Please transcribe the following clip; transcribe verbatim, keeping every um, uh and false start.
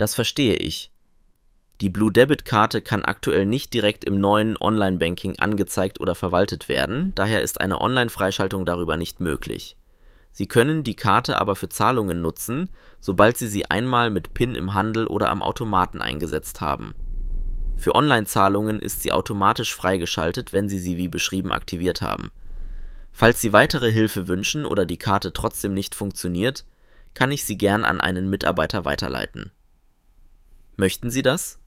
Das verstehe ich. Die Blue-Debit-Karte kann aktuell nicht direkt im neuen Online-Banking angezeigt oder verwaltet werden, daher ist eine Online-Freischaltung darüber nicht möglich. Sie können die Karte aber für Zahlungen nutzen, sobald Sie sie einmal mit PIN im Handel oder am Automaten eingesetzt haben. Für Online-Zahlungen ist sie automatisch freigeschaltet, wenn Sie sie wie beschrieben aktiviert haben. Falls Sie weitere Hilfe wünschen oder die Karte trotzdem nicht funktioniert, kann ich Sie gern an einen Mitarbeiter weiterleiten. Möchten Sie das?